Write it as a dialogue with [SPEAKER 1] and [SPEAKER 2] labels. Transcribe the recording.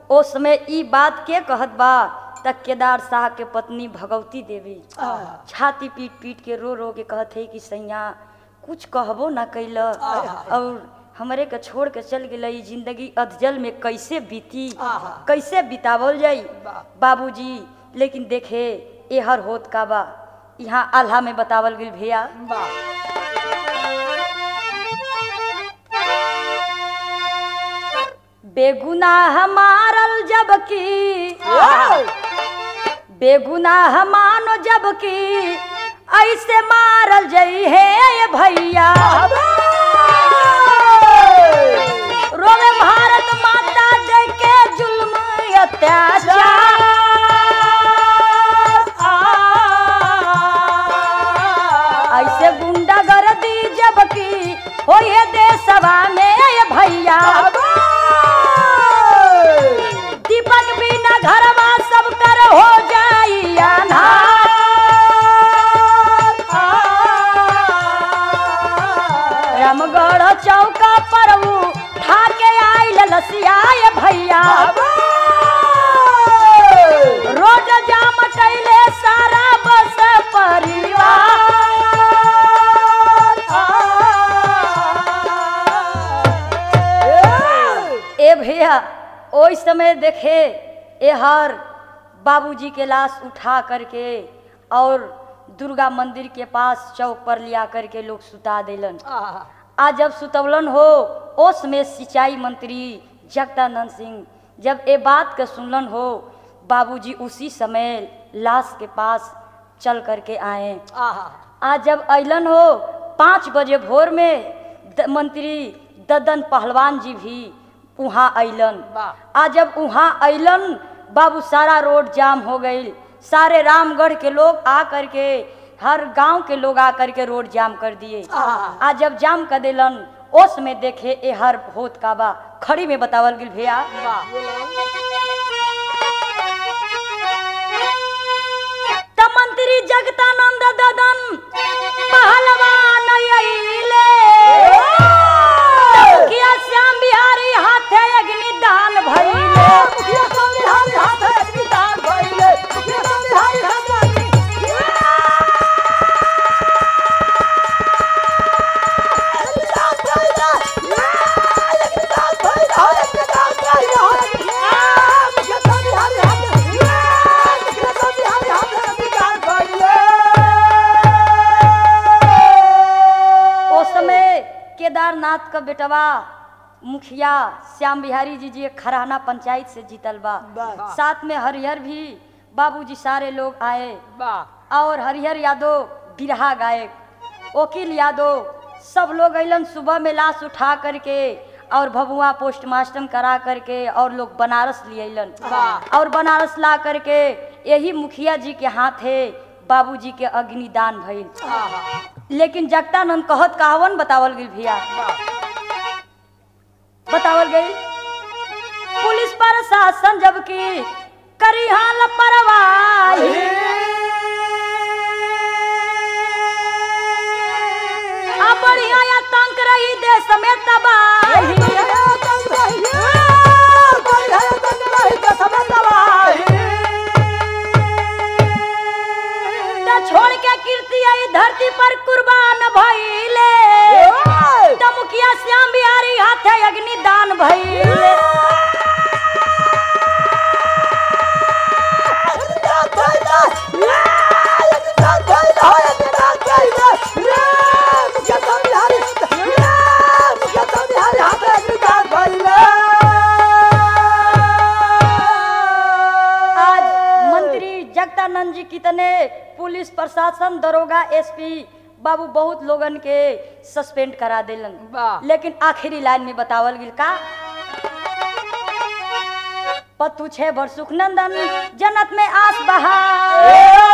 [SPEAKER 1] ओ समय ई बात के कहत बा तक केदार शाह के पत्नी भगवती देवी छाती पीट पीट के रो रो के कहत है कि सैया कुछ कहबो ना कैल और हमरे के छोड़ के चल गई जिंदगी अधजल में कैसे बीती कैसे बितावल जाई बाबूजी। लेकिन देखे एहर होत का बा यहाँ आल्हा में बतावल गई भैया बेगुनाह मारल जबकि बेगुनाह मानो जबकि ऐसे मारल जई है ये भैया रोवे भारत माता दे के जुल्म अत्याचार ऐसे गुंडागर्दी जबकि होए देशवा में ये भैया दीपक बिना घरवा सब कर हो जाई अन्हार रामगढ़ चौका पर उठा के आई ललसिया ये भैया रोड जाम कैले सारा बस परिवार ए भैया ओई समय देखे एहर बाबूजी के लाश उठा करके और दुर्गा मंदिर के पास चौक पर लिया करके लोग सुता देलन। आज जब सुतवलन हो ओस में सिंचाई मंत्री जगदानंद सिंह जब ये बात के सुनलन हो बाबूजी उसी समय लाश के पास चल करके आए। आज जब अलन हो 5 बजे भोर में मंत्री ददन पहलवान जी भी वहाँ अलन। आज जब वहाँ अलन बाबू सारा रोड जाम हो गई सारे रामगढ़ के लोग आ करके हर गांव के लोग आ करके रोड जाम कर दिए। आज जब जाम कर दिलन ओस में देखे ए हर होत का बा खड़ी में बतावल गिल भैया त मंत्री जगदानंद ददन पहलवान अइले मुखिया श्याम बिहारी हाथे अग्निदान भइले केदारनाथ का बेटवा मुखिया श्याम बिहारी जी खराना पंचायत से जीतल बा। साथ में हरिहर भी बाबूजी सारे लोग आए और हरिहर यादव बिरहा गायक वकील यादव सब लोग अलन सुबह में लाश उठा करके और भभुआ पोस्टमास्टर करा करके और लोग बनारस ले अलन और बनारस ला करके यही मुखिया जी के हाथ है बाबूजी के अग्निदान भइल। लेकिन जगदानंद कहत कहावन बतावल गई भैया बतावल गई पुलिस प्रशासन जबकि करी हाल परवाही अब बढ़िया या तंग रही देश में तबाही छोड़ के कीर्ति आई धरती पर कुर्बान भइले त मुखिया श्याम बिहारी हाथे अग्निदान भइले आज मंत्री जगदानंद जी कितने पुलिस प्रशासन दरोगा एसपी बाबू बहुत लोगन के सस्पेंड करा देलन। लेकिन आखिरी लाइन में बतावल गिल का पतु 6 वर्ष सुखनंदन जन्नत में आस बहा